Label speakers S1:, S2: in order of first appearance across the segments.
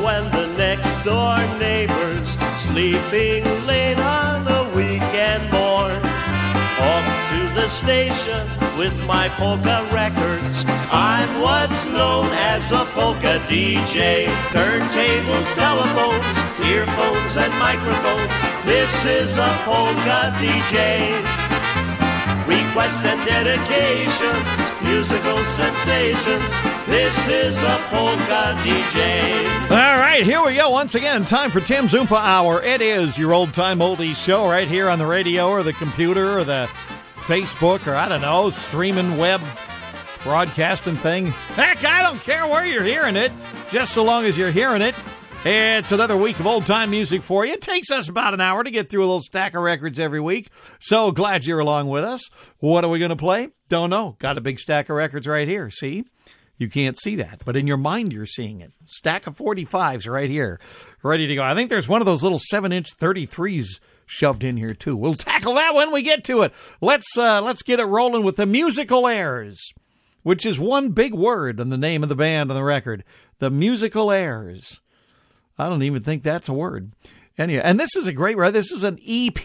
S1: when the next door neighbor's sleeping late on a weekend morn. Off to the station with my polka records. I'm what's known as a polka DJ. Turntables, telephones, earphones, and microphones. This is a polka DJ. Requests and dedications, musical sensations. This is a polka DJ.
S2: All right, here we go. Once again, time for Tim's Oompa Hour. It is your old-time oldies show right here on the radio or the computer or the Facebook or, I don't know, streaming web broadcasting thing. Heck, I don't care where you're hearing it, just so long as you're hearing it. It's another week of old-time music for you. It takes us about an hour to get through a little stack of records every week. So glad you're along with us. What are we going to play? Don't know. Got a big stack of records right here. See? You can't see that, but in your mind you're seeing it. Stack of 45s right here, ready to go. I think there's one of those little 7-inch 33s shoved in here too. We'll tackle that when we get to it. Let's get it rolling with the Musical Airs, which is one big word in the name of the band on the record. The Musical Airs. I don't even think that's a word. Anyway, and this is a great record. This is an EP,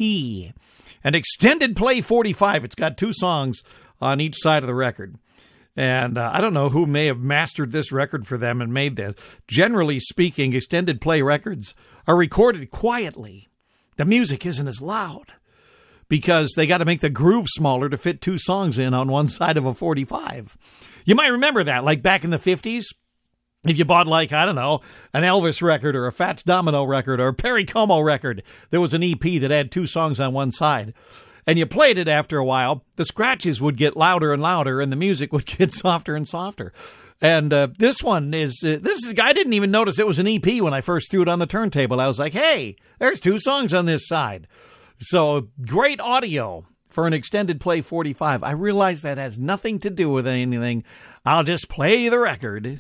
S2: an extended play 45. It's got 2 songs on each side of the record. And I don't know who may have mastered this record for them and made this. Generally speaking, extended play records are recorded quietly. The music isn't as loud because they got to make the groove smaller to fit 2 songs in on one side of a 45. You might remember that, like back in the 50s. If you bought, like, I don't know, an Elvis record or a Fats Domino record or a Perry Como record, there was an EP that had 2 songs on one side. And you played it after a while, the scratches would get louder and louder, and the music would get softer and softer. And this one is, I didn't even notice it was an EP when I first threw it on the turntable. I was like, hey, there's 2 songs on this side. So great audio for an extended play 45. I realize that has nothing to do with anything. I'll just play the record.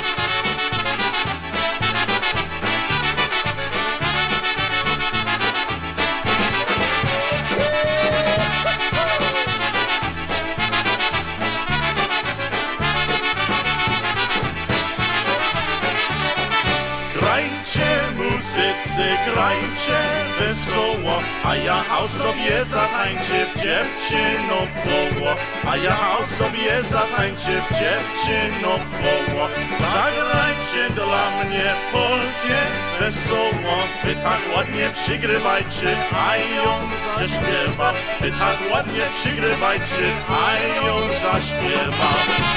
S3: Grajcie wesoło, a ja sobie zatańczę w dziewczyno koło, a ja sobie zatańczę w dziewczyno koło. Zagrajcie dla mnie polkie wesoło, wy tak ładnie przygrywajcie, a ją zaśpiewa. Wy tak ładnie przygrywajcie, a ją zaśpiewa.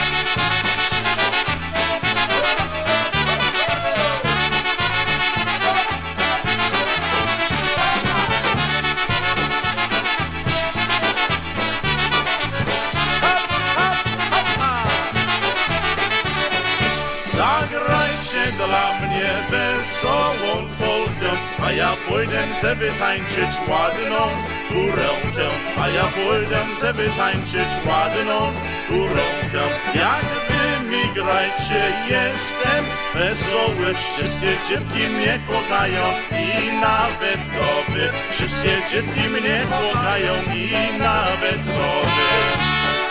S3: Dla mnie wesołą polkę, a ja pójdę, żeby tańczyć ładną górelkę, a ja pójdę, żeby tańczyć ładną górelkę. Jak wy mi grajcie, jestem wesoły, wszystkie dziewki mnie kochają i nawet to wy. Wszystkie dziewki mnie kochają i nawet to wy.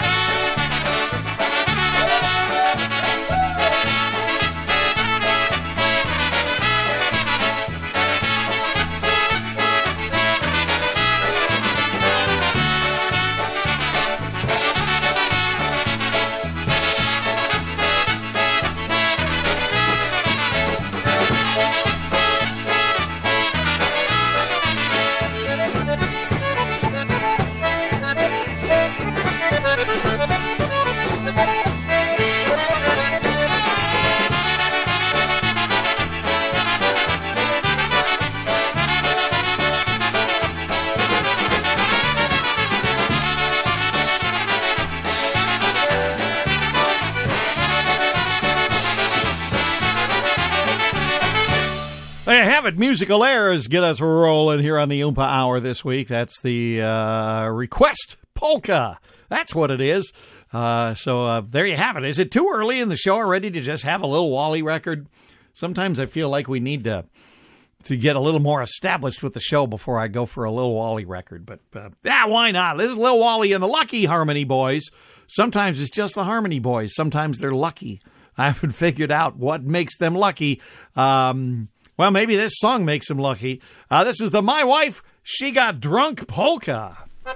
S2: Musical Airs get us rolling here on the Oompa Hour this week. That's the request polka. That's what it is. So there you have it. Is it too early in the show already to just have a little Wally record? Sometimes I feel like we need to get a little more established with the show before I go for a Lil Wally record. But why not? This is Lil Wally and the Lucky Harmony Boys. Sometimes it's just the Harmony Boys. Sometimes they're lucky. I haven't figured out what makes them lucky. Well, maybe this song makes them lucky. This is the My Wife, She Got Drunk polka.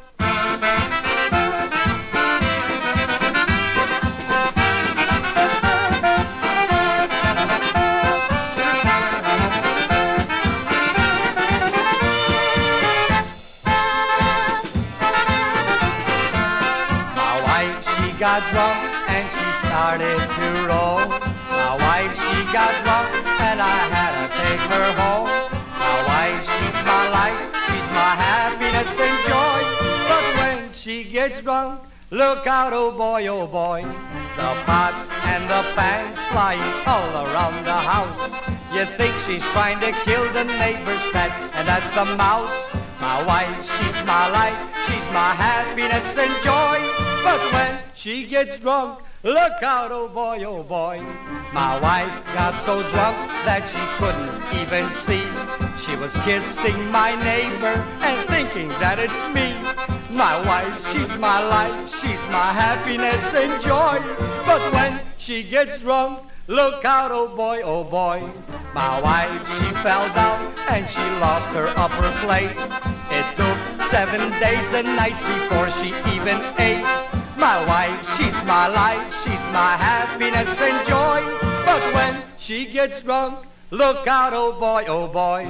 S4: Got drunk and she started to roll. My wife, she got drunk and I had to take her home. My wife, she's my life, she's my happiness and joy. But when she gets drunk, look out, oh boy, oh boy. The pots and the pans flying all around the house. You think she's trying to kill the neighbor's pet, and that's the mouse. My wife, she's my life, she's my happiness and joy. But when she gets drunk, look out, oh boy, oh boy. My wife got so drunk that she couldn't even see. She was kissing my neighbor and thinking that it's me. My wife, she's my life, she's my happiness and joy. But when she gets drunk, look out, oh boy, oh boy. My wife, she fell down and she lost her upper plate. It took 7 days and nights before she even ate. My wife, she's my life, she's my happiness and joy. But when she gets drunk, look out, oh boy, oh boy.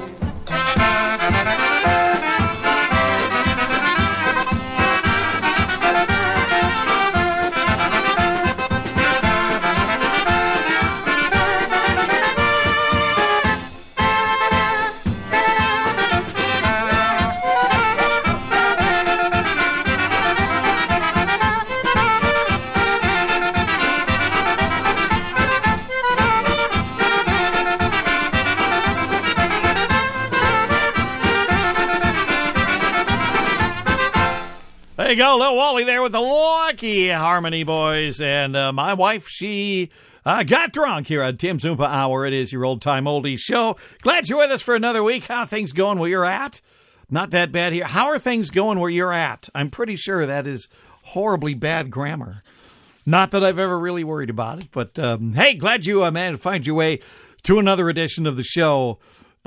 S2: There you go, Lil Wally there with the Lucky Harmony Boys. And my wife, she got drunk here on Tim Zumpa Hour. It is your old-time oldies show. Glad you're with us for another week. How are things going where you're at? Not that bad here. How are things going where you're at? I'm pretty sure that is horribly bad grammar. Not that I've ever really worried about it. But, hey, glad you managed to find your way to another edition of the show.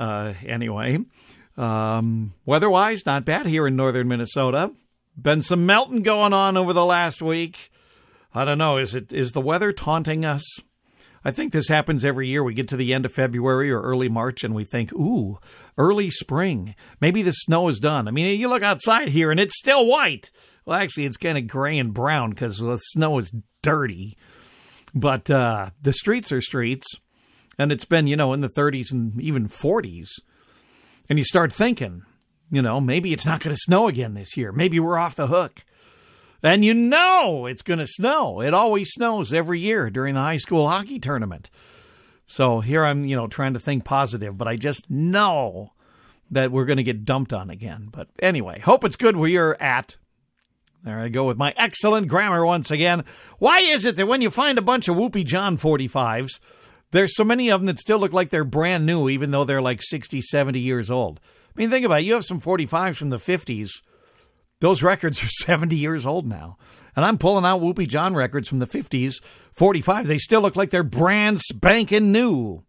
S2: Anyway, weather-wise, not bad here in northern Minnesota. Been some melting going on over the last week. I don't know. Is the weather taunting us? I think this happens every year. We get to the end of February or early March and we think, ooh, early spring. Maybe the snow is done. I mean, you look outside here and it's still white. Well, actually, it's kind of gray and brown because the snow is dirty. But the streets are streets. And it's been, in the 30s and even 40s. And you start thinking, maybe it's not going to snow again this year. Maybe we're off the hook. And it's going to snow. It always snows every year during the high school hockey tournament. So here I'm, trying to think positive, but I just know that we're going to get dumped on again. But anyway, hope it's good where you're at. There I go with my excellent grammar once again. Why is it that when you find a bunch of Whoopie John 45s, there's so many of them that still look like they're brand new, even though they're like 60, 70 years old? I mean, think about it. You have some 45s from the 50s. Those records are 70 years old now. And I'm pulling out Whoopie John records from the 50s, 45. They still look like they're brand spanking new.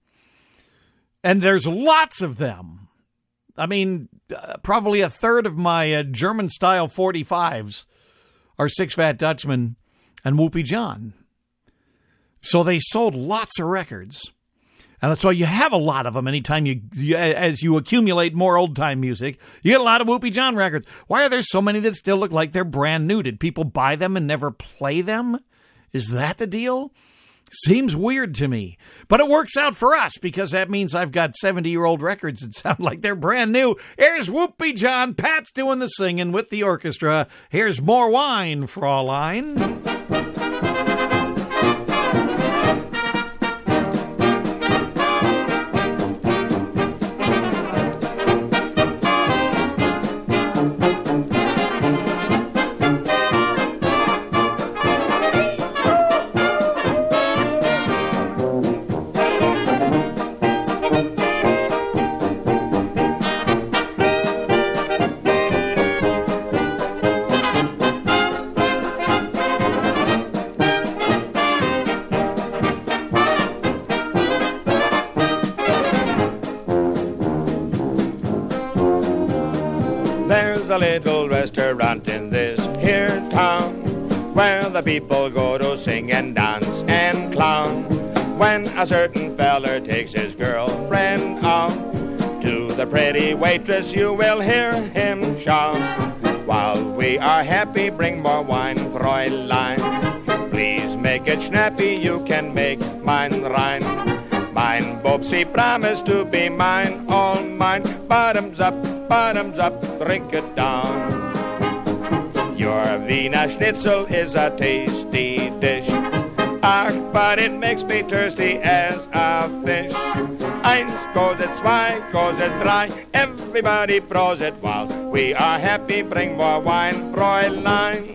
S2: And there's lots of them. I mean, probably a third of my German-style 45s are Six Fat Dutchman and Whoopie John. So they sold lots of records. And so you have a lot of them anytime as you accumulate more old-time music. You get a lot of Whoopie John records. Why are there so many that still look like they're brand new? Did people buy them and never play them? Is that the deal? Seems weird to me. But it works out for us because that means I've got 70-year-old records that sound like they're brand new. Here's Whoopie John. Pat's doing the singing with the orchestra. Here's more wine, Fraulein.
S5: There's a little restaurant in this here town where the people go to sing and dance and clown. When a certain feller takes his girlfriend out, to the pretty waitress you will hear him shout, while we are happy, bring more wine, Fräulein. Please make it snappy, you can make mine rein. Mine Bobsy promised to be mine, all mine. Bottoms up, drink it down. Your Wiener Schnitzel is a tasty dish. Ach, but it makes me thirsty as a fish. Eins goes it, zwei goes it, drei. Everybody pros it while we are happy. Bring more wine, Fräulein.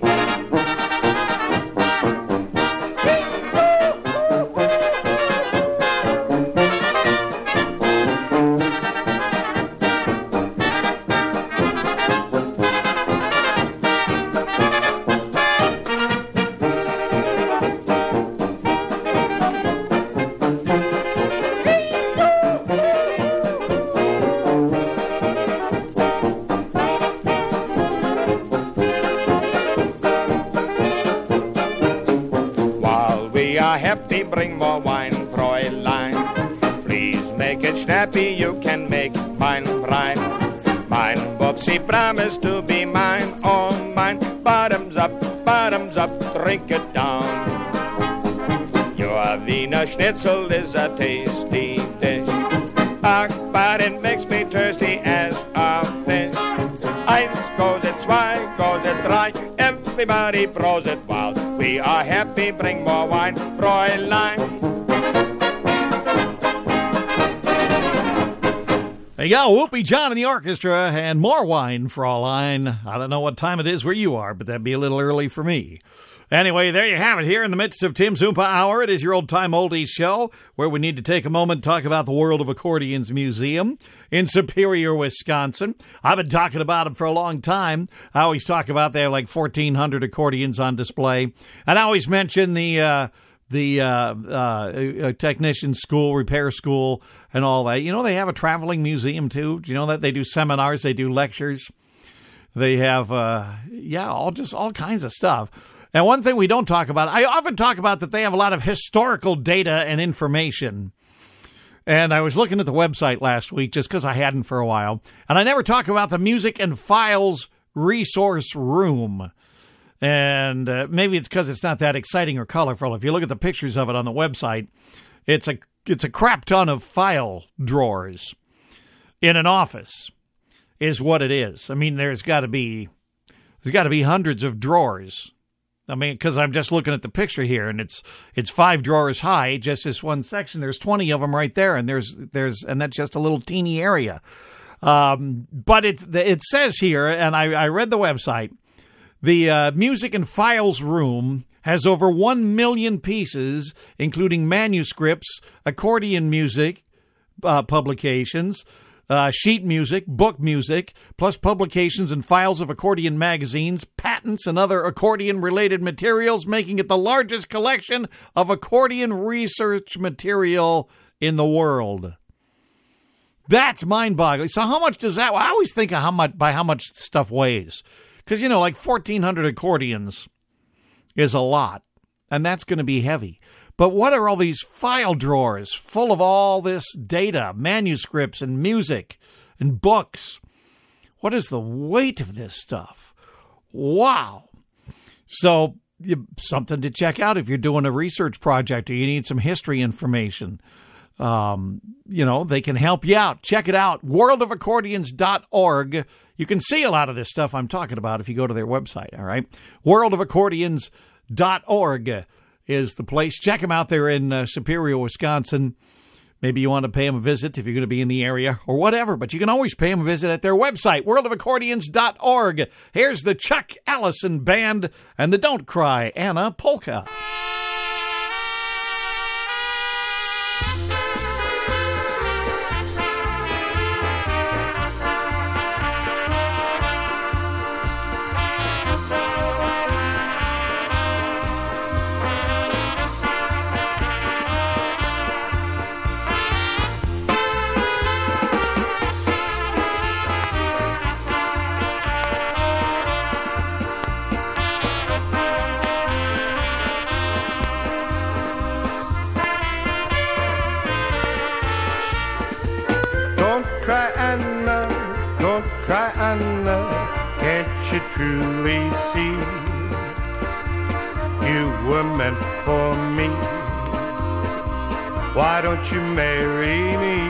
S5: Happy, bring more wine, Fräulein. Please make it snappy, you can make mine brine. Mine Bobsy promised to be mine, all mine. Bottoms up, drink it down. Your Wiener Schnitzel is a tasty dish. Ach, but it makes me thirsty as a fish. Eins goes it, zwei goes it, drei. Everybody pros it while we are happy. Bring more wine, Fräulein.
S2: There you go, Whoopie John and the orchestra, and more wine, Fräulein. I don't know what time it is where you are, but that'd be a little early for me. Anyway, there you have it here in the midst of Tim's Oompa Hour. It is your old-time oldies show where we need to take a moment to talk about the World of Accordions Museum in Superior, Wisconsin. I've been talking about them for a long time. I always talk about they have like 1,400 accordions on display. And I always mention the technician school, repair school, and all that. You know, they have a traveling museum, too. Do you know that? They do seminars, they do lectures. They have, all kinds of stuff. And one thing we don't talk about, I often talk about that they have a lot of historical data and information. And I was looking at the website last week just because I hadn't for a while. And I never talk about the Music and Files Resource Room. And maybe it's because it's not that exciting or colorful. If you look at the pictures of it on the website, it's a crap ton of file drawers in an office is what it is. I mean, there's got to be hundreds of drawers. I mean, because I'm just looking at the picture here, and it's 5 drawers high, just this one section. There's 20 of them right there, and and that's just a little teeny area. But it says here, and I read the website, the Music and Files Room has over 1 million pieces, including manuscripts, accordion music, publications, sheet music, book music, plus publications and files of accordion magazines, patents, and other accordion-related materials, making it the largest collection of accordion research material in the world. That's mind-boggling. So how much does that... I always think of how much stuff weighs. Because, like 1,400 accordions is a lot, and that's going to be heavy. But what are all these file drawers full of all this data, manuscripts and music and books? What is the weight of this stuff? Wow. So something to check out if you're doing a research project or you need some history information. They can help you out. Check it out, worldofaccordions.org. You can see a lot of this stuff I'm talking about if you go to their website, all right? worldofaccordions.org is the place. Check them out there in Superior, Wisconsin. Maybe you want to pay them a visit if you're going to be in the area or whatever, but you can always pay them a visit at their website, worldofaccordions.org. Here's the Chuck Allison Band and the Don't Cry Anna Polka.
S6: cry, Anna, don't cry, Anna. Can't you truly see you were meant for me? Why don't you marry me?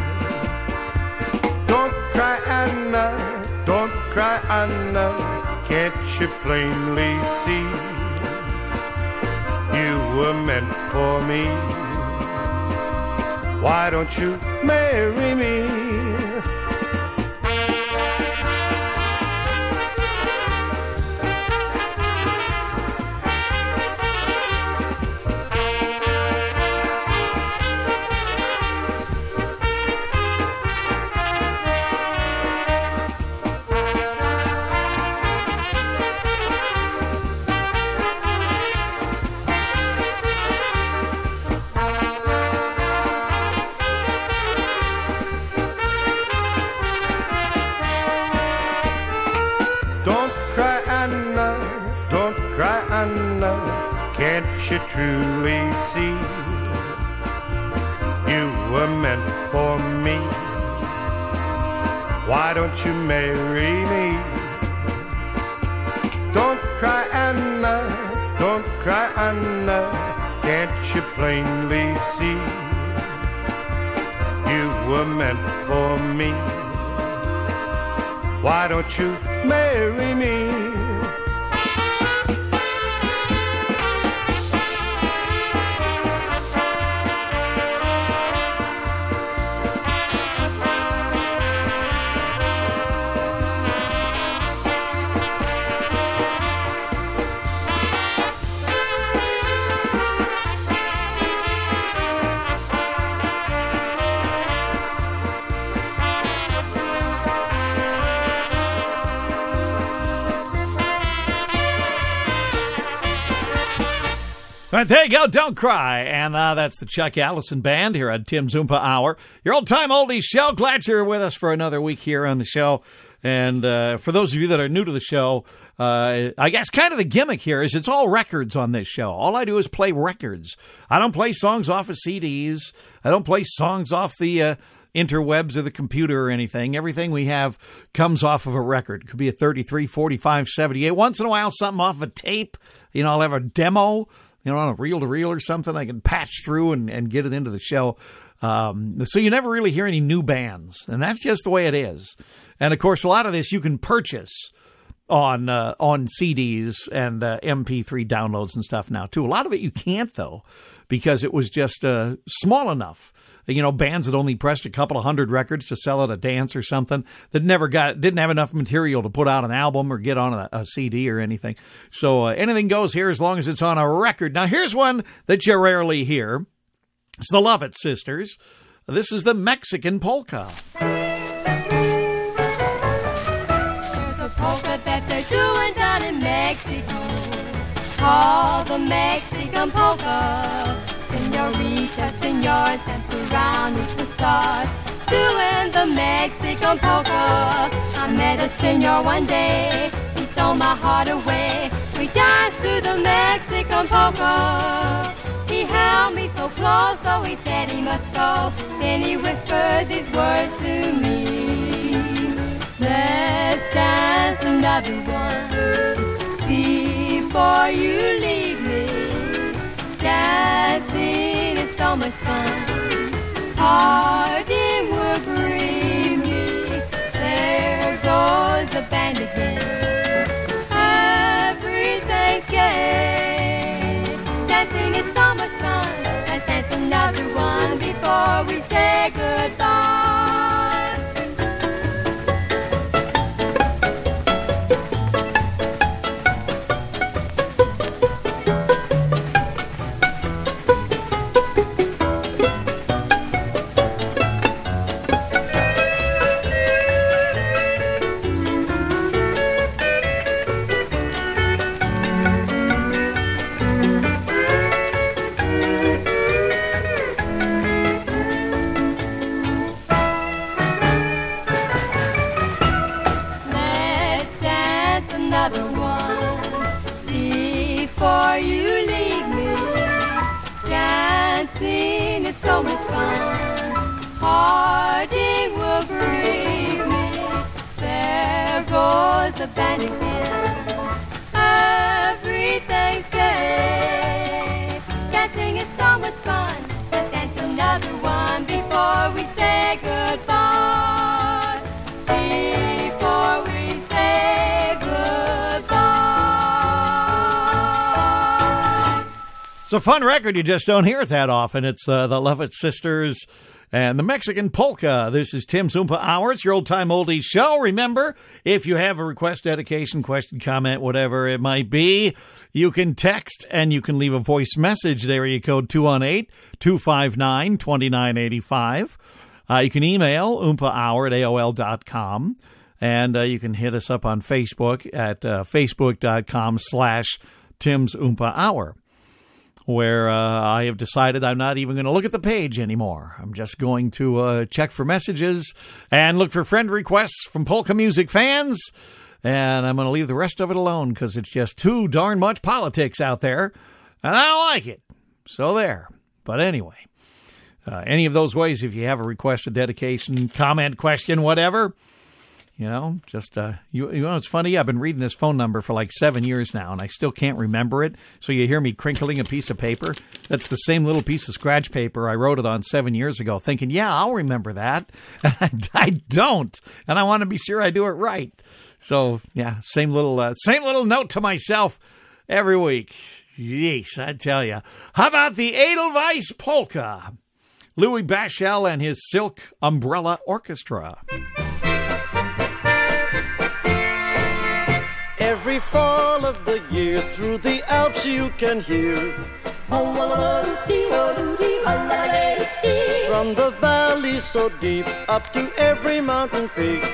S6: Don't cry, Anna, don't cry, Anna. Can't you plainly see you were meant for me? Why don't you marry me? Can't you truly see you were meant for me? Why don't you marry me? Don't cry, Anna, don't cry, Anna. Can't you plainly see you were meant for me? Why don't you marry me?
S2: All right, there you go. Don't cry. And that's the Chuck Allison Band here at Tim Zumpa Hour. Your old-time oldies show. Glad you're with us for another week here on the show. And for those of you that are new to the show, I guess kind of the gimmick here is it's all records on this show. All I do is play records. I don't play songs off of CDs. I don't play songs off the interwebs or the computer or anything. Everything we have comes off of a record. It could be a 33, 45, 78. Once in a while, something off of a tape. You know, I'll have a demo, you know, on a reel-to-reel or something. I can patch through and get it into the show. So you never really hear any new bands, and that's just the way it is. And, of course, a lot of this you can purchase on CDs and MP3 downloads and stuff now, too. A lot of it you can't, though, because it was just small enough. You know, bands that only pressed a couple of hundred records to sell at a dance or something that didn't have enough material to put out an album or get on a CD or anything. So anything goes here as long as it's on a record. Now, here's one that you rarely hear. It's the Lovett Sisters. This is the Mexican polka.
S7: There's a polka that they're doing down in Mexico, called the Mexican polka. Senorita, senors, dance around with the stars, doing the Mexican polka. I met a senor one day, he stole my heart away. We danced to the Mexican polka. He held me so close, so he said he must go. Then he whispered these words to me: let's dance another one before you leave me. Dancing is so much fun, partying will bring me. There goes the band again, everything's gay. Dancing is so much fun, let's dance another one before we say goodbye. Another one before you leave me. Dancing is so much fun, partying will bring does the band again. Everything's gay. Dancing is so much fun. Let's dance another one before we say goodbye. Before we say goodbye.
S2: It's a fun record. You just don't hear it that often. It's the Lovett Sisters and the Mexican Polka. This is Tim's Oompa Hour. It's your old-time oldies show. Remember, if you have a request, dedication, question, comment, whatever it might be, you can text and you can leave a voice message at area code 218-259-2985. You can email oompahour@aol.com. And you can hit us up on Facebook at facebook.com/Tim's Oompa Hour, where I have decided I'm not even going to look at the page anymore. I'm just going to check for messages and look for friend requests from polka music fans, and I'm going to leave the rest of it alone because it's just too darn much politics out there, and I don't like it. So there. But anyway, any of those ways, if you have a request, a dedication, comment, question, whatever, you know, just, you know, it's funny. I've been reading this phone number for like 7 years now, and I still can't remember it. So you hear me crinkling a piece of paper. That's the same little piece of scratch paper I wrote it on 7 years ago, thinking, yeah, I'll remember that. I don't, and I want to be sure I do it right. So, yeah, same little note to myself every week. Yeesh, I tell you. How about the Edelweiss Polka? Louis Bashell and his Silk Umbrella Orchestra.
S8: Every fall of the year through the Alps you can hear from the valley so deep up to every mountain peak.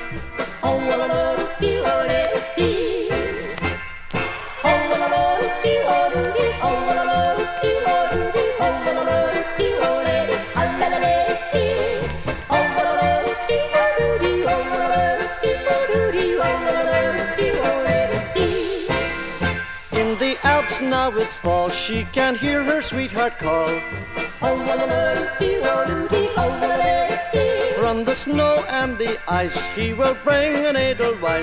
S8: Now it's fall, she can hear her sweetheart call. From the snow and the ice, he will bring an Edelweiss.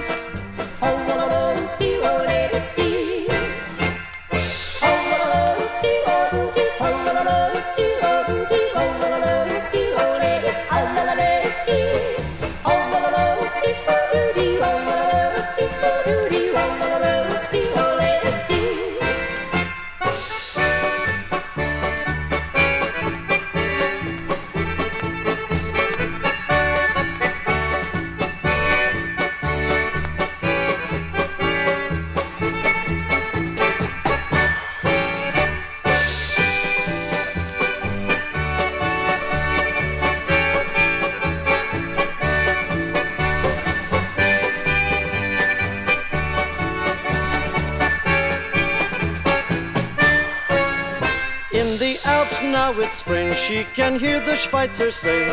S8: Now it's spring, she can hear the Schweitzer sing.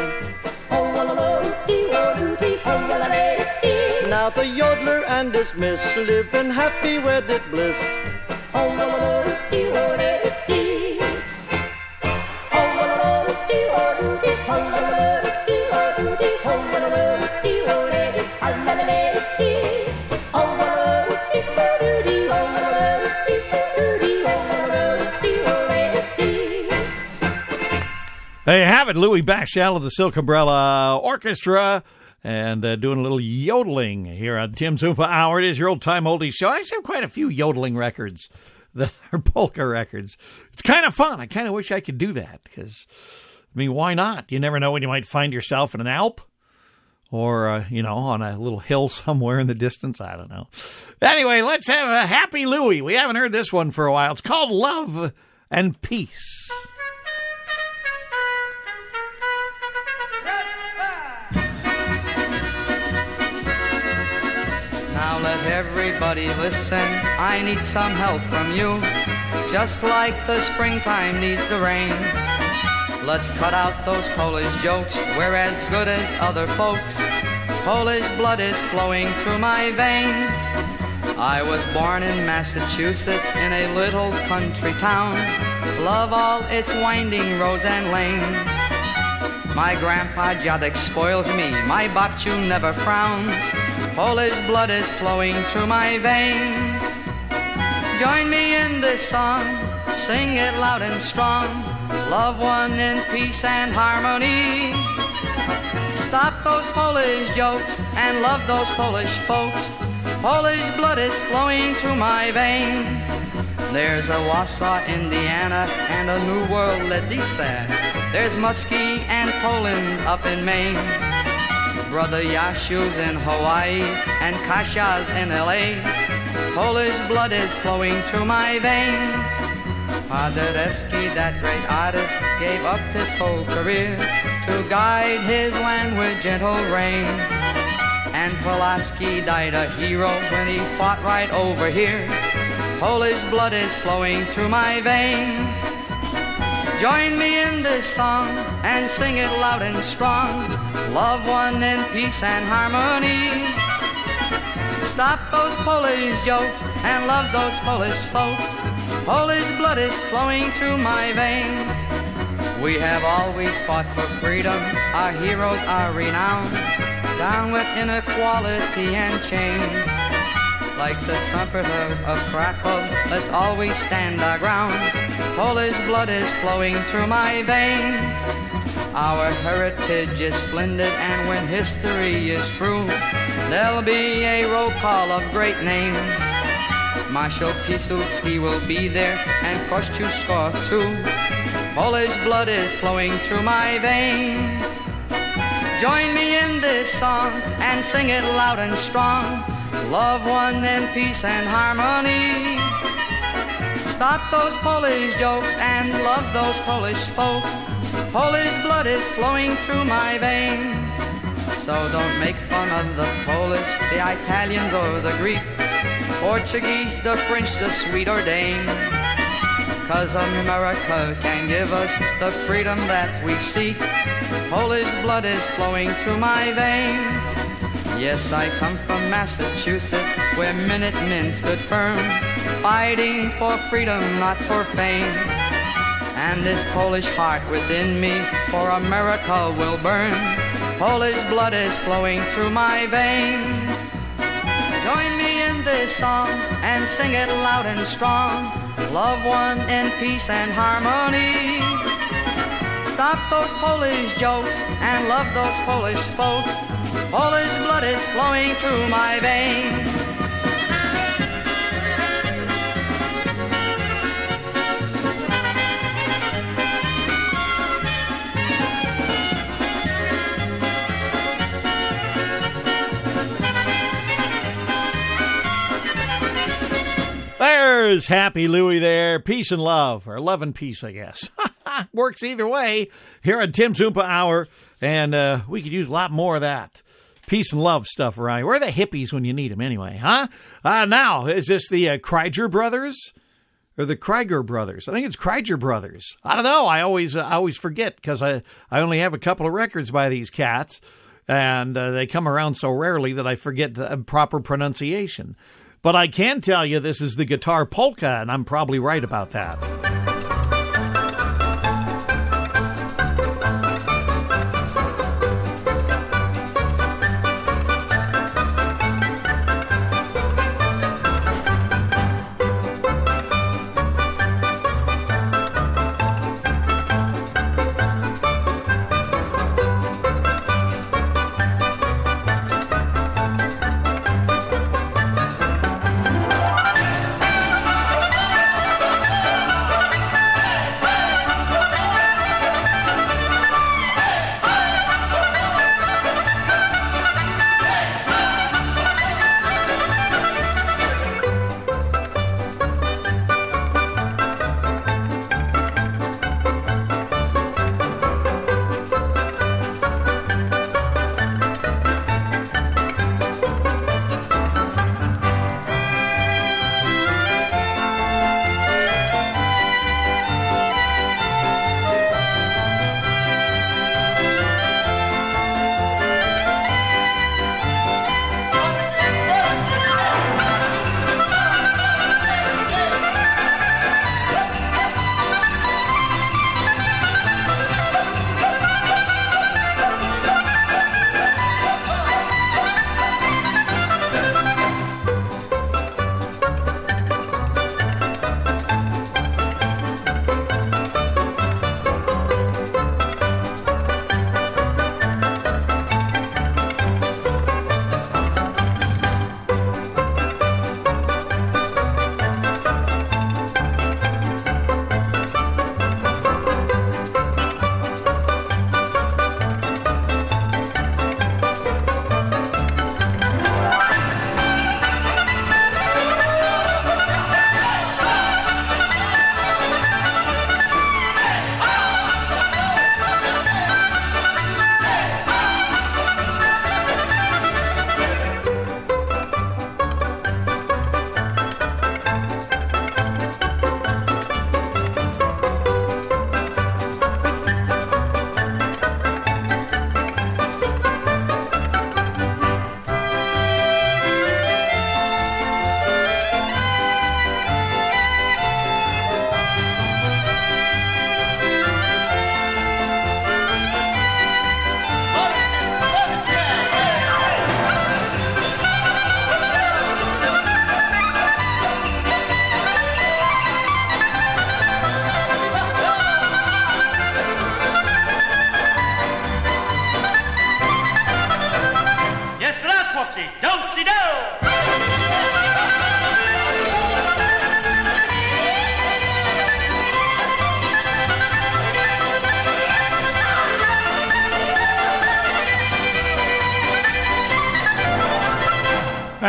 S8: Now the yodeler and his miss live in happy wedded bliss.
S2: There you have it, Louis Bashell of the Silk Umbrella Orchestra, and doing a little yodeling here on Tim's Oompa Hour. It is your old-time oldies show. I actually have quite a few yodeling records that are polka records. It's kind of fun. I kind of wish I could do that, because, I mean, why not? You never know when you might find yourself in an Alp, or, you know, on a little hill somewhere in the distance. I don't know. Anyway, let's have a Happy Louie. We haven't heard this one for a while. It's called Love and Peace.
S4: Now let everybody listen, I need some help from you, just like the springtime needs the rain. Let's cut out those Polish jokes, we're as good as other folks. Polish blood is flowing through my veins. I was born in Massachusetts in a little country town. Love all its winding roads and lanes. My grandpa Jadek spoils me, my babciu never frowns. Polish blood is flowing through my veins. Join me in this song, sing it loud and strong. Love one in peace and harmony. Stop those Polish jokes and love those Polish folks. Polish blood is flowing through my veins. There's a Warsaw, Indiana, and a New World Ledice. There's Muskie and Poland up in Maine. Brother Yashu's in Hawaii and Kasha's in L.A. Polish blood is flowing through my veins. Paderewski, that great artist, gave up his whole career to guide his land with gentle rain. And Pulaski died a hero when he fought right over here. Polish blood is flowing through my veins. Join me in this song and sing it loud and strong. Love one in peace and harmony. Stop those Polish jokes and love those Polish folks. Polish blood is flowing through my veins. We have always fought for freedom. Our heroes are renowned. Down with inequality and chains. Like the trumpeter of Krakow, let's always stand our ground. Polish blood is flowing through my veins. Our heritage is splendid, and when history is true, there'll be a roll call of great names. Marshal Piłsudski will be there, and Kosciuszko too. Polish blood is flowing through my veins. Join me in this song and sing it loud and strong. Love one in peace and harmony. Stop those Polish jokes and love those Polish folks. Polish blood is flowing through my veins. So don't make fun of the Polish, the Italians or the Greek, Portuguese, the French, the Swede or Dane. 'Cause America can give us the freedom that we seek. Polish blood is flowing through my veins. Yes, I come from Massachusetts, where Minutemen stood firm, fighting for freedom, not for fame. And this Polish heart within me for America will burn. Polish blood is flowing through my veins. Join me in this song and sing it loud and strong. Love one in peace and harmony. Stop those Polish jokes and love those Polish folks. Polish blood is flowing through my veins.
S2: There's Happy Louie there. Peace and love, or love and peace, I guess. Works either way here on Tim's Oompa Hour, and we could use a lot more of that peace and love stuff around here. Where are the hippies when you need them anyway, huh? Now, is this the Krieger brothers or the Krieger brothers? I think it's Krieger brothers. I don't know. I always forget because I only have a couple of records by these cats, and they come around so rarely that I forget the proper pronunciation. But I can tell you this is the guitar polka, and I'm probably right about that.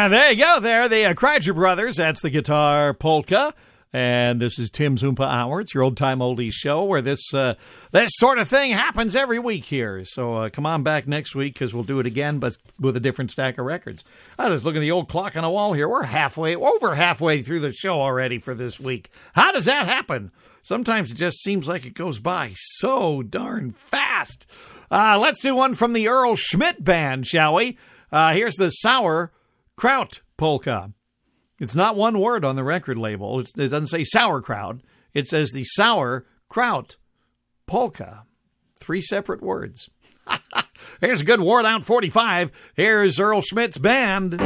S2: And there you go there, the Kreitzer Brothers. That's the guitar polka. And this is Tim's Oompa Hour. It's your old-time oldies show where this sort of thing happens every week here. So come on back next week because we'll do it again, but with a different stack of records. I was looking at the old clock on the wall here. We're over halfway through the show already for this week. How does that happen? Sometimes it just seems like it goes by so darn fast. Let's do one from the Earl Schmidt Band, shall we? Here's the Sauerkraut Polka. It's not one word on the record label. It doesn't say sauerkraut. It says the Sauerkraut Polka. 3 separate words. Here's a good Worn Out 45. Here's Earl Schmidt's band.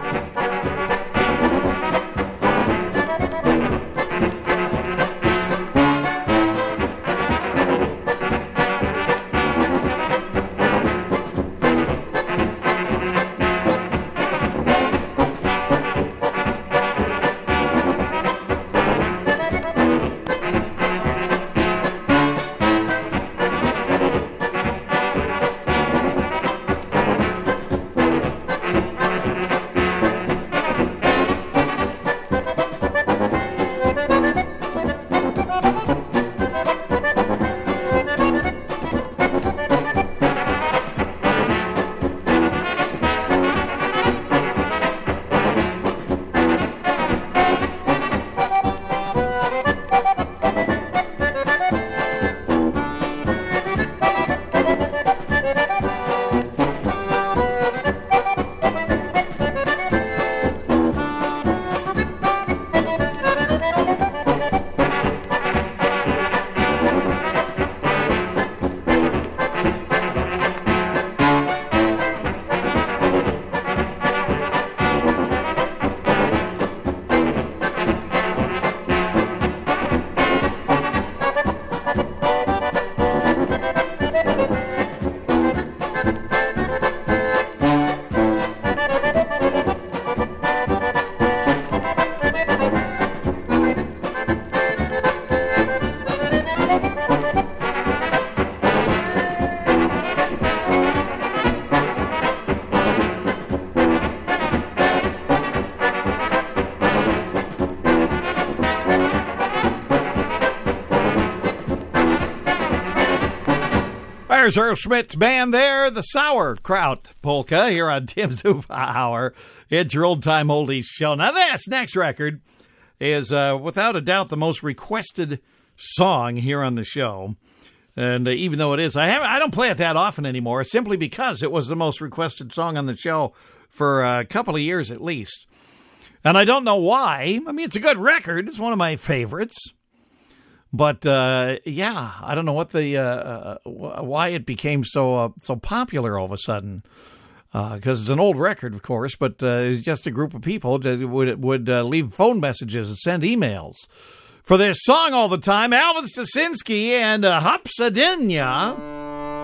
S2: There's Earl Schmidt's band there, the Sauerkraut Polka, here on Tim's Oompa Hour. It's your old-time oldies show. Now this next record is, without a doubt, the most requested song here on the show. And even though it is, I don't play it that often anymore, simply because it was the most requested song on the show for a couple of years at least. And I don't know why. I mean, it's a good record. It's one of my favorites. But, yeah, I don't know what why it became so popular all of a sudden. Because it's an old record, of course, but it's just a group of people that would leave phone messages and send emails for their song all the time. Elvis Stasinski and Hopsadinja.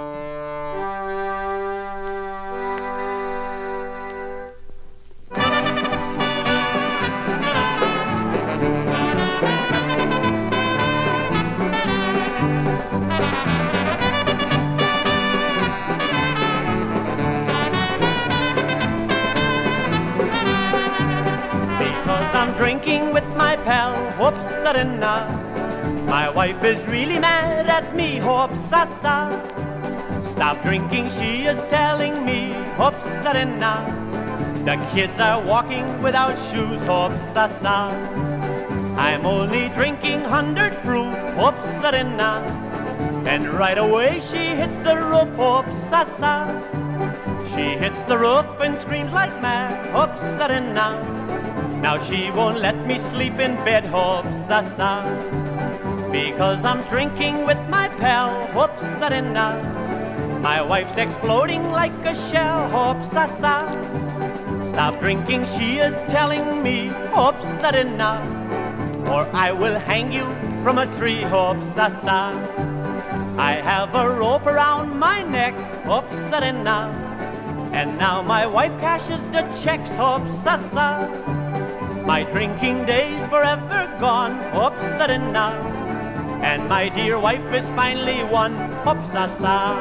S9: Drinking with my pal, Hopsadinja. My wife is really mad at me, Hopsasa. Stop drinking, she is telling me, Hopsadinja. The kids are walking without shoes, Hopsasa. I'm only drinking 100 proof, Hopsadinja. And right away she hits the roof, Hopsasa. She hits the roof and screams like mad, Hopsadinja. Now she won't let me sleep in bed, Hopsasa, because I'm drinking with my pal, Hopsadinja. My wife's exploding like a shell, Hopsasa. Stop drinking, she is telling me, Hopsadinja, or I will hang you from a tree, Hopsasa. I have a rope around my neck, Hopsadinja, and now my wife cashes the checks, Hopsasa. My drinking days forever gone, Hopsadinja, and my dear wife is finally won, Hopsasa.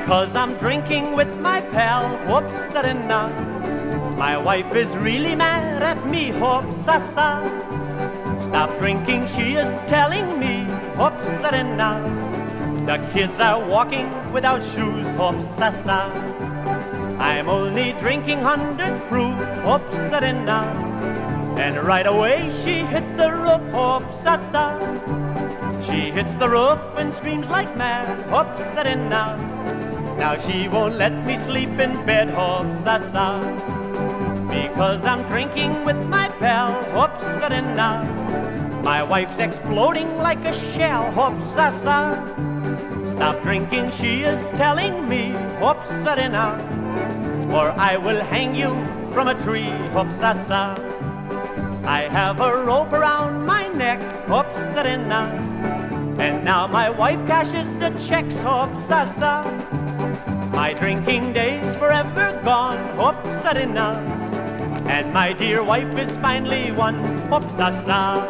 S9: because I'm drinking with my pal, whoops-a-dinna. My wife is really mad at me, whoops-a-sa. Stop drinking, she is telling me, whoops-a-dinna. The kids are walking without shoes, whoops-a-sa. I'm only drinking 100 proof, whoops-a-dinna. And right away she hits the roof, whoops-a-sa. She hits the roof and screams like mad, whoops-a-dinna. Now she won't let me sleep in bed, whoops-a-sa. Because I'm drinking with my pal, whoops-a-dinna. My wife's exploding like a shell, whoops-a-sa. Stop drinking, she is telling me, whoops-a-dinna. Or I will hang you from a tree, whoops-a-sa. I have a rope around my neck, whoops-a-dinna. And now my wife cashes the checks, whoops-a-sa. My drinking days forever gone, whoops-a-dinna. And my dear wife is finally won, whoops-a-sa.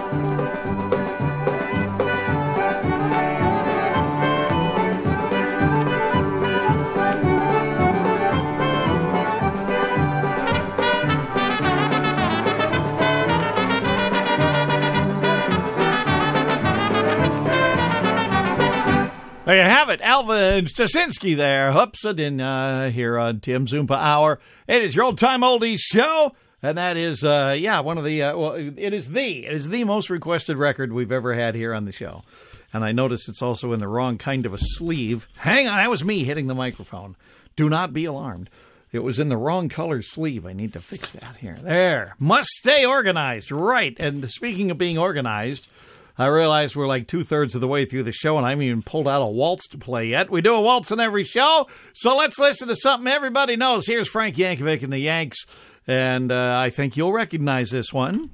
S2: There you have it, Alvin Stasinski there. Whoops-a-dinna here on Tim's Oompa Hour. It is your old-time oldies show, and that is, one of the, it is the most requested record we've ever had here on the show. And I notice it's also in the wrong kind of a sleeve. Hang on, that was me hitting the microphone. Do not be alarmed. It was in the wrong color sleeve. I need to fix that here. There. Must stay organized. Right. And speaking of being organized, I realize we're like 2/3 of the way through the show, and I haven't even pulled out a waltz to play yet. We do a waltz in every show, so let's listen to something everybody knows. Here's Frank Yankovic and the Yanks, and I think you'll recognize this one.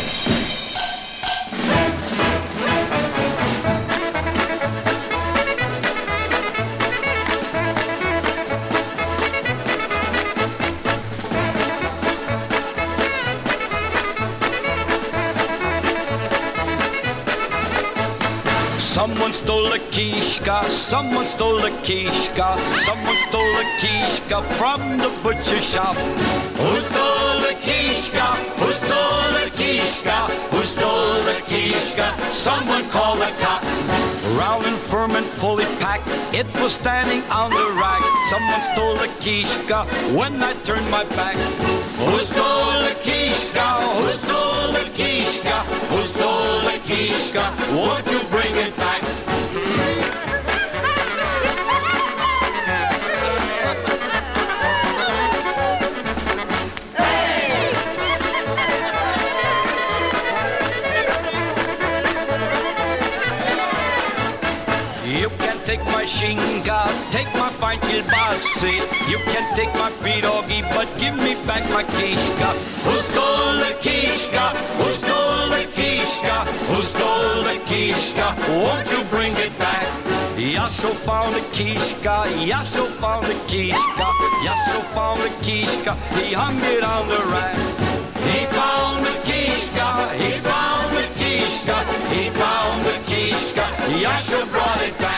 S10: Someone stole a quiche-ca, someone stole a quiche-ca, someone stole a quiche-ca from the butcher shop. Who stole the quiche-ca? Who stole the quiche-ca? Who stole the quiche-ca? Someone call the cop. Round and firm and fully packed, it was standing on the rack. Someone stole the quiche-ca when I turned my back. Who stole the quiche-ca? Who stole the quiche-ca? Who stole the quiche-ca? Won't you bring it back? You can take my shinga, take my fine kielbasi. You can take my pierogi, but give me back my quiche-ca. Who stole the quiche-ca? Who stole the quiche-ca? Who stole the quiche-ca? Won't you bring it back? Yasho found the quiche-ca, Yasho found the quiche-ca, Yasho found the quiche-ca, he hung it on the rack. He found the quiche-ca, he found the quiche-ca, he found the quiche-ca, Yasho brought it back.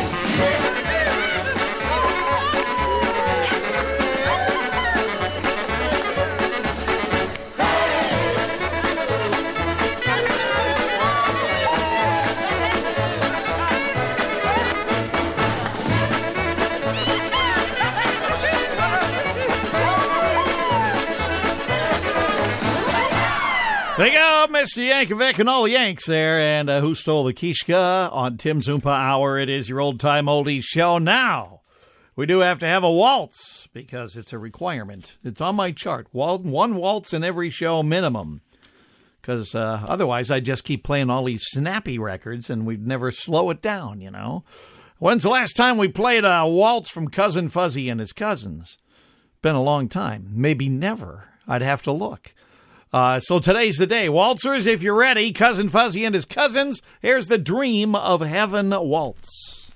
S2: There you go, Mr. Yankovic and all the Yanks there. And Who Stole the Quiche-ca on Tim's Oompa Hour. It is your old-time oldies show. Now, we do have to have a waltz because it's a requirement. It's on my chart. One waltz in every show minimum. Because otherwise I'd just keep playing all these snappy records and we'd never slow it down, you know. When's the last time we played a waltz from Cousin Fuzzy and his cousins? Been a long time. Maybe never. I'd have to look. So today's the day. Waltzers, if you're ready, Cousin Fuzzy and his cousins, here's the Dream of Heaven waltz.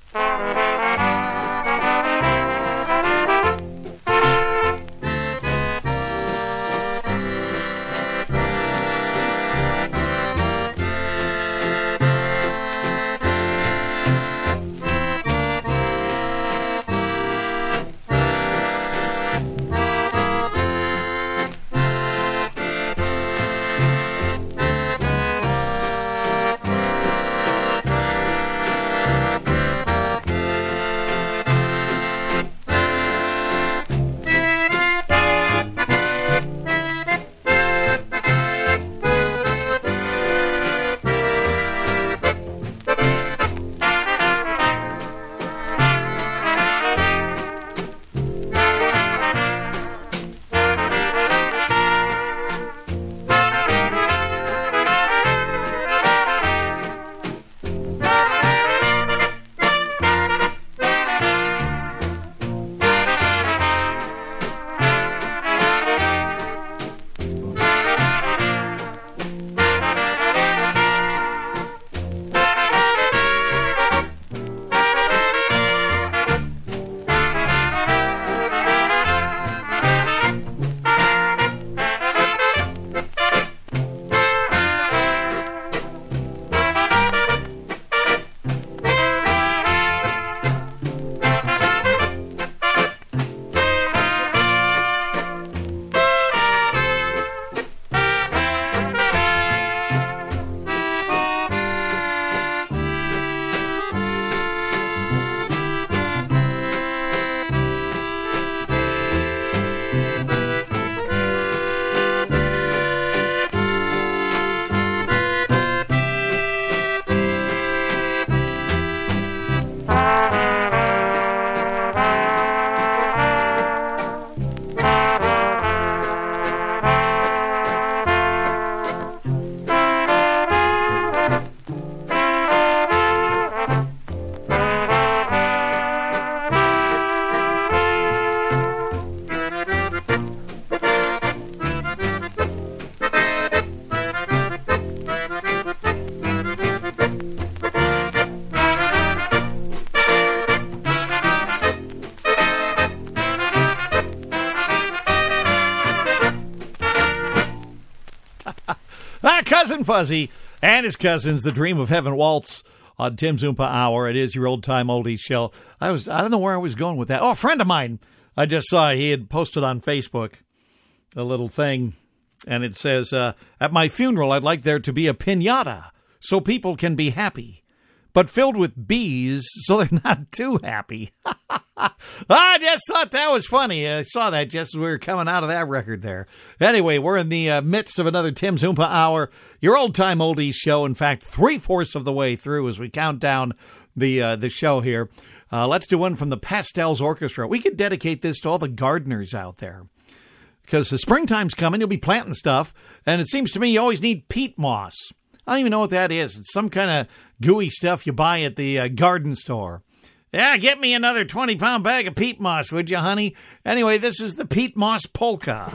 S2: Fuzzy and his cousins, the Dream of Heaven Waltz on Tim Zumpa Hour. It is your old-time oldies show. I don't know where I was going with that. Oh, a friend of mine, I just saw, he had posted on Facebook a little thing, and it says, at my funeral, I'd like there to be a piñata so people can be happy, but filled with bees so they're not too happy. I just thought that was funny. I saw that just as we were coming out of that record there. Anyway, we're in the midst of another Tim Zumpa Hour, your old-time oldies show. In fact, 3/4 of the way through as we count down the show here. Let's do one from the Pastels Orchestra. We could dedicate this to all the gardeners out there, because the springtime's coming. You'll be planting stuff, and it seems to me you always need peat moss. I don't even know what that is. It's some kind of gooey stuff you buy at the garden store. Yeah, get me another 20-pound bag of peat moss, would you, honey? Anyway, this is the Peat Moss Polka.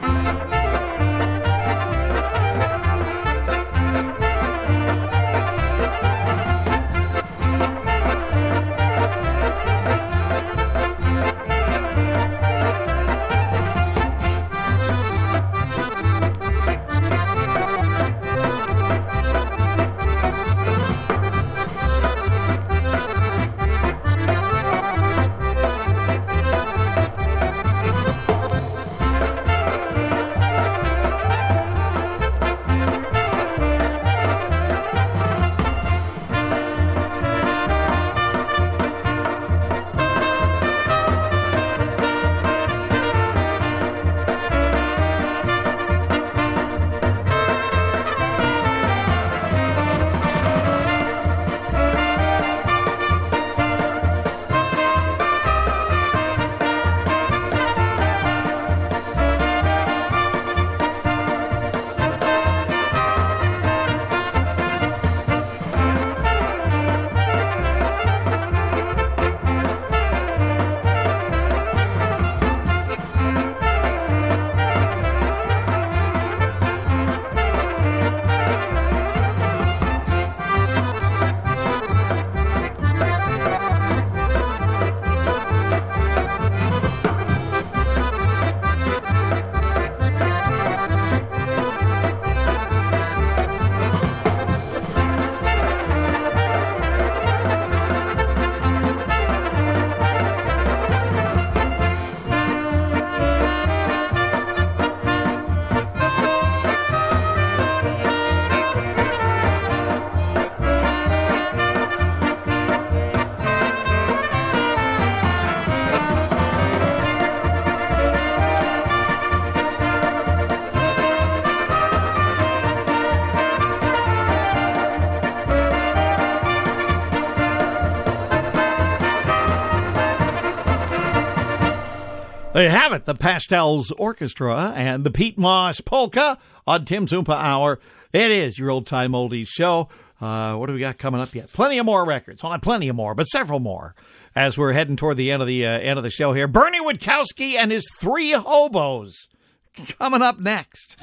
S2: There you have it, the Pastels Orchestra and the Peat Moss Polka on Tim Zumpa Hour. It is your old-time oldies show. What do we got coming up yet? Plenty of more records. Well, not plenty of more, but several more as we're heading toward the end of the show here. Bernie Witkowski and his Three Hobos coming up next.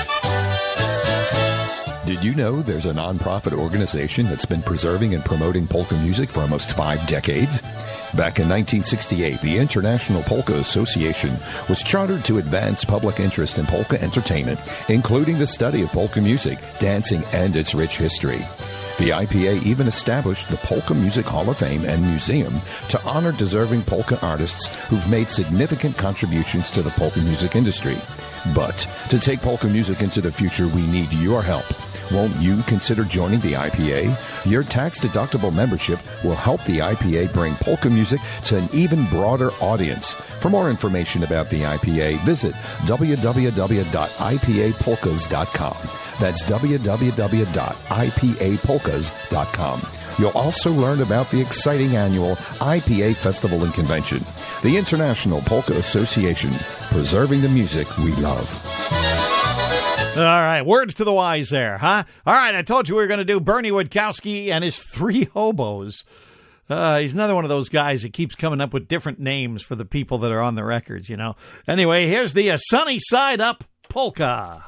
S11: Did you know there's a nonprofit organization that's been preserving and promoting polka music for almost 5 decades? Back in 1968, the International Polka Association was chartered to advance public interest in polka entertainment, including the study of polka music, dancing, and its rich history. The IPA even established the Polka Music Hall of Fame and Museum to honor deserving polka artists who've made significant contributions to the polka music industry. But to take polka music into the future, we need your help. Won't you consider joining the IPA? Your tax-deductible membership will help the IPA bring polka music to an even broader audience. For more information about the IPA, visit www.ipapolkas.com. That's www.ipapolkas.com. You'll also learn about the exciting annual IPA Festival and Convention. The International Polka Association, preserving the music we love.
S2: All right, words to the wise there, huh? All right, I told you we were going to do Bernie Witkowski and his Three Hobos. He's another one of those guys that keeps coming up with different names for the people that are on the records, you know. Anyway, here's the Sunny Side Up Polka.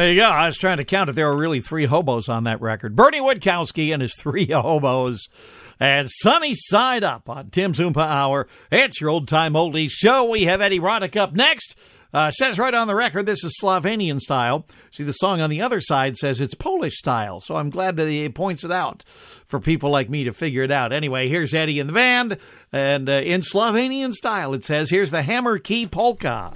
S2: There you go. I was trying to count if there were really 3 hobos on that record. Bernie Witkowski and his 3 hobos. And Sunny Side Up on Tim's Oompa Hour. It's your old-time oldies show. We have Eddie Roddick up next. Says right on the record, this is Slovenian style. See, the song on the other side says it's Polish style, so I'm glad that he points it out for people like me to figure it out. Anyway, here's Eddie and the band, and in Slovenian style, it says, here's the Hammer Key Polka.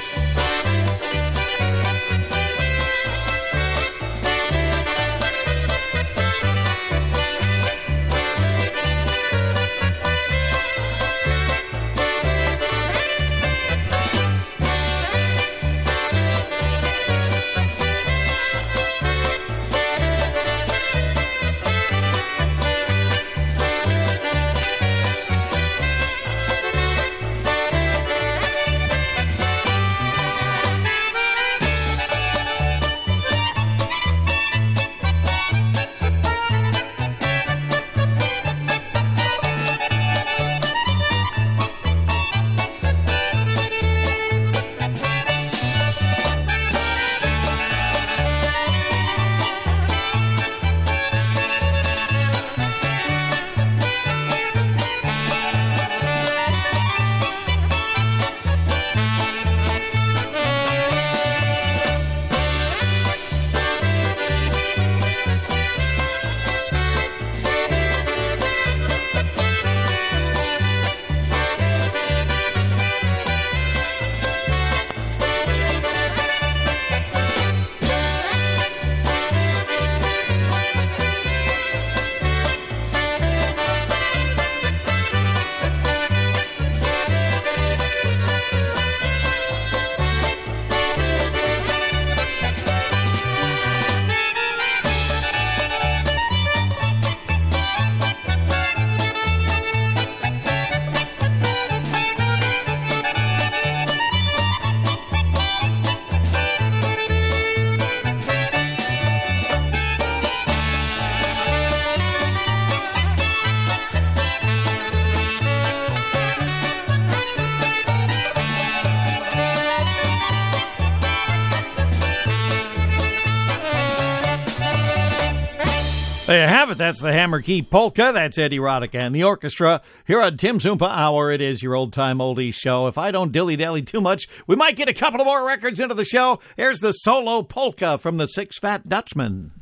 S2: There you have it. That's the Hammer Key Polka. That's Eddie Roddick and the orchestra. Here on Tim's Oompa Hour, it is your old-time oldies show. If I don't dilly-dally too much, we might get a couple of more records into the show. Here's the solo polka from the Six Fat Dutchmen.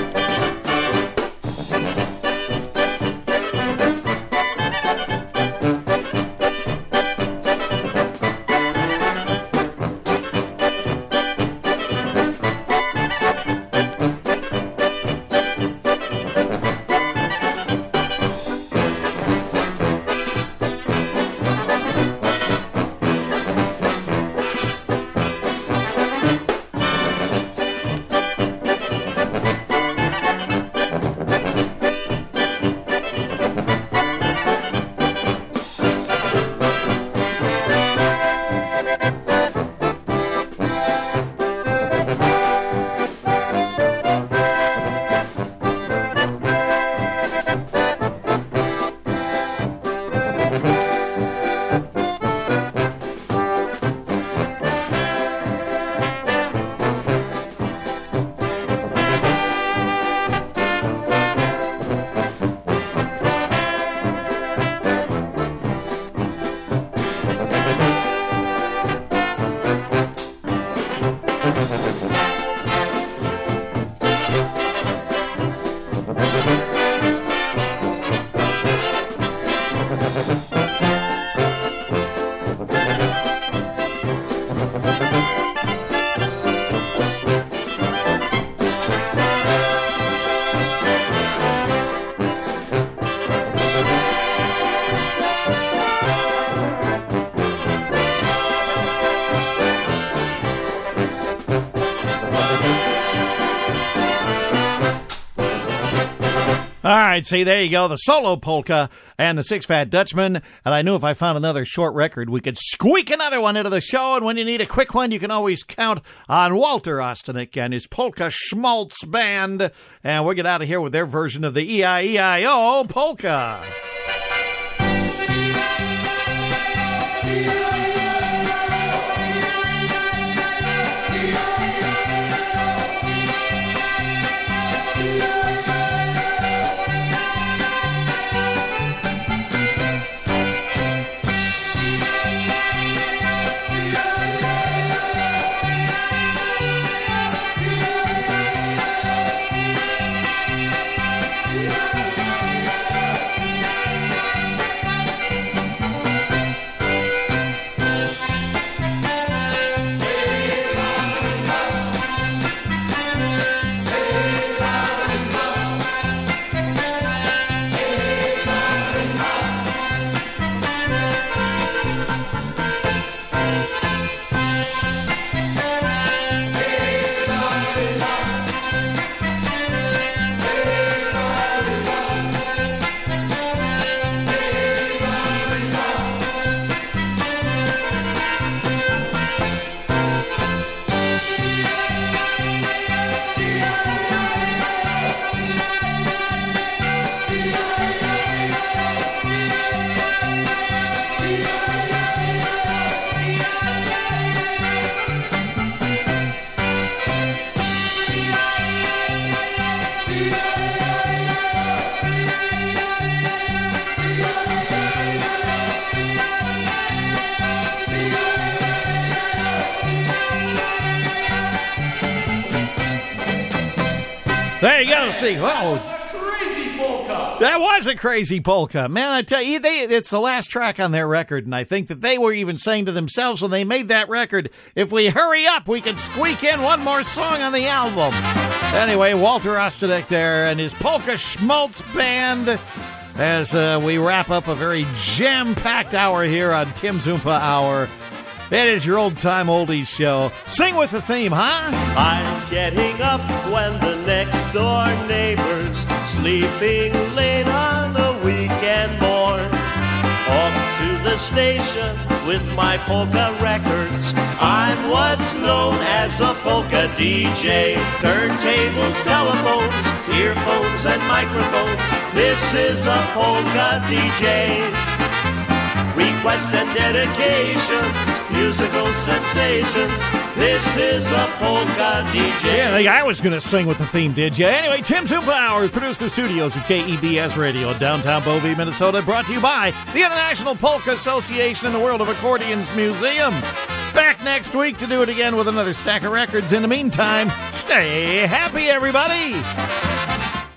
S2: All right, see, there you go, the solo polka and the Six Fat Dutchmen. And I knew if I found another short record, we could squeak another one into the show. And when you need a quick one, you can always count on Walter Ostanek and his Polka Schmaltz Band. And we'll get out of here with their version of the E-I-E-I-O polka. There you go. See, well, that was a crazy polka. Man, I tell you, it's the last track on their record, and I think that they were even saying to themselves when they made that record, if we hurry up, we could squeak in one more song on the album. Anyway, Walter Ostanek there and his Polka Schmaltz Band as we wrap up a very jam-packed hour here on Tim's Oompa Hour. It is your old-time oldies show. Sing with the theme, huh?
S1: I'm getting up when the next-door neighbor's sleeping late on a weekend morn. Off to the station with my polka records. I'm what's known as a polka DJ. Turntables, telephones, earphones, and microphones. This is a polka DJ. Requests and dedications, musical sensations. This is a polka DJ.
S2: Yeah, I think I was going to sing with the theme, did you? Anyway, Tim's Oompa Hour produced the studios of KEBS Radio in downtown Bovey, Minnesota, brought to you by the International Polka Association and the World of Accordions Museum. Back next week to do it again with another stack of records. In the meantime, stay happy, everybody.